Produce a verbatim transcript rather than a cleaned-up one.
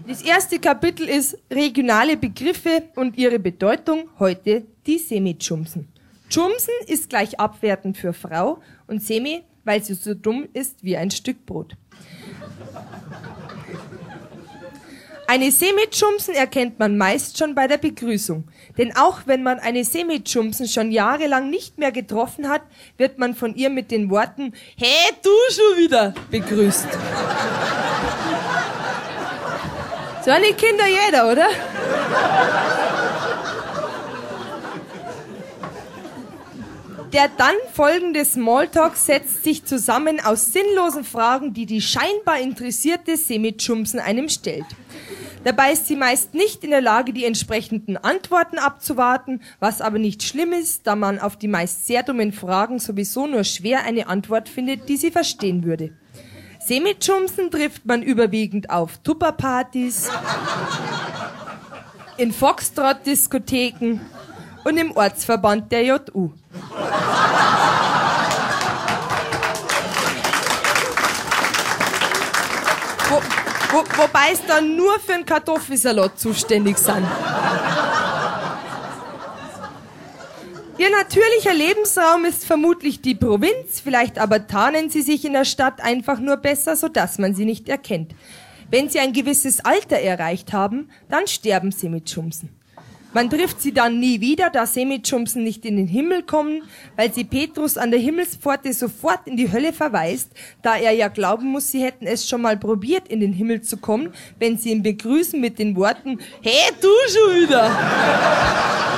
Das erste Kapitel ist regionale Begriffe und ihre Bedeutung. Heute die Semi-Tschumsen. Tschumsen ist gleich abwertend für Frau und Semi, weil sie so dumm ist wie ein Stück Brot. Eine Semi-Tschumsen erkennt man meist schon bei der Begrüßung. Denn auch wenn man eine Semi-Tschumsen schon jahrelang nicht mehr getroffen hat, wird man von ihr mit den Worten "Hey, du schon wieder" begrüßt. So eine Kinder jeder, oder? Der dann folgende Smalltalk setzt sich zusammen aus sinnlosen Fragen, die die scheinbar interessierte Semi-Tschumsen einem stellt. Dabei ist sie meist nicht in der Lage, die entsprechenden Antworten abzuwarten, was aber nicht schlimm ist, da man auf die meist sehr dummen Fragen sowieso nur schwer eine Antwort findet, die sie verstehen würde. Semi-Tschumsen trifft man überwiegend auf Tupperpartys, in Foxtrot-Diskotheken und im Ortsverband der J U. Wo, wo, wobei es dann nur für einen Kartoffelsalat zuständig sind. Ihr natürlicher Lebensraum ist vermutlich die Provinz, vielleicht aber tarnen sie sich in der Stadt einfach nur besser, sodass man sie nicht erkennt. Wenn sie ein gewisses Alter erreicht haben, dann sterben Semi-Tschumsen. Man trifft sie dann nie wieder, da Semi-Tschumsen nicht in den Himmel kommen, weil sie Petrus an der Himmelspforte sofort in die Hölle verweist, da er ja glauben muss, sie hätten es schon mal probiert, in den Himmel zu kommen, wenn sie ihn begrüßen mit den Worten "Hey, du schon wieder!"